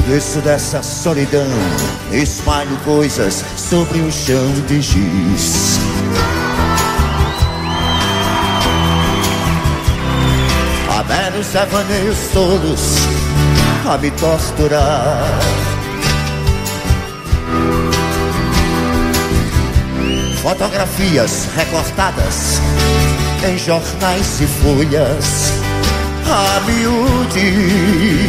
Desço dessa solidão, espalho coisas sobre um chão de giz. Há velhos devaneios todos a me torturar. Fotografias recortadas em jornais e folhas a miúde.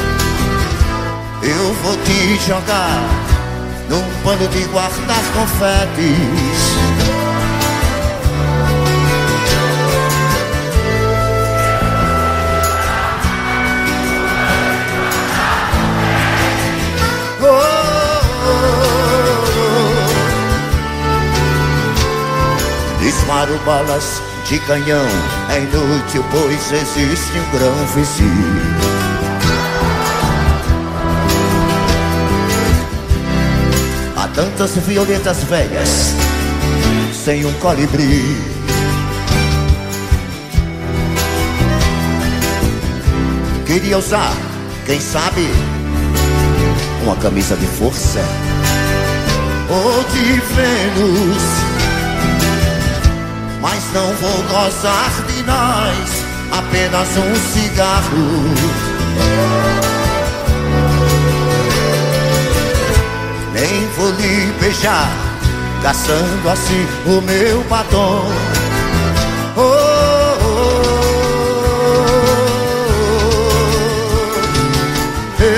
Eu vou te jogar num pano de guardar confetes. Oh, oh, oh. Disparo balas de canhão, é inútil, pois existe um grão vizinho. Há tantas violetas velhas sem um colibri. Queria usar, quem sabe, uma camisa de força ou de Vênus, mas não vou gozar de nós, apenas um cigarro. Nem vou lhe beijar, gastando assim o meu batom. Oh, oh, oh, oh,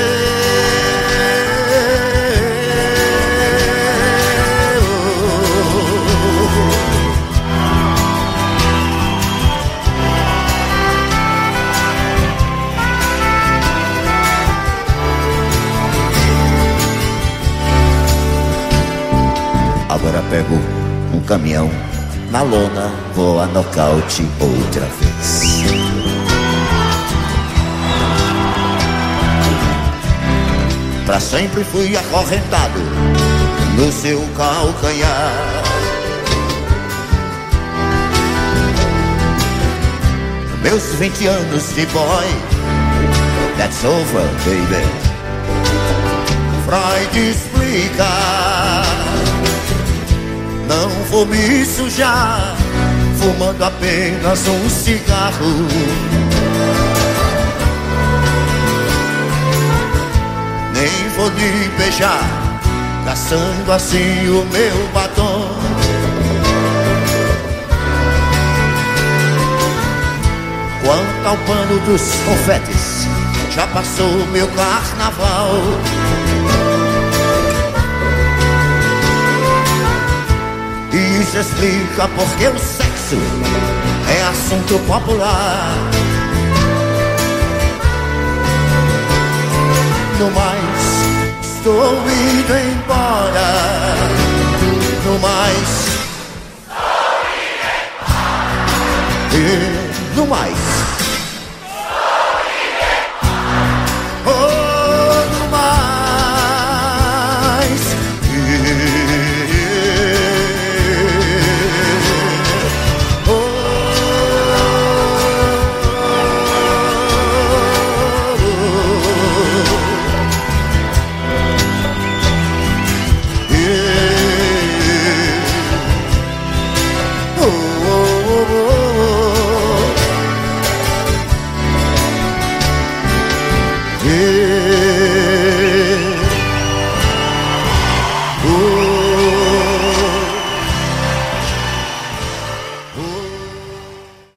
Agora pego um caminhão, na lona vou a nocaute outra vez. Pra sempre fui acorrentado no seu calcanhar. Meus 20 anos de boy, that's over, baby. Freud explica. Não vou me sujar fumando apenas um cigarro. Nem vou lhe beijar, gastando assim o meu batom. Quanto ao pano dos confetes, já passou meu carnaval. Isso explica porque o sexo é assunto popular. No mais, estou indo embora. No mais, estou indo embora. E no mais, estou indo embora. Oh, no mais. Yeah.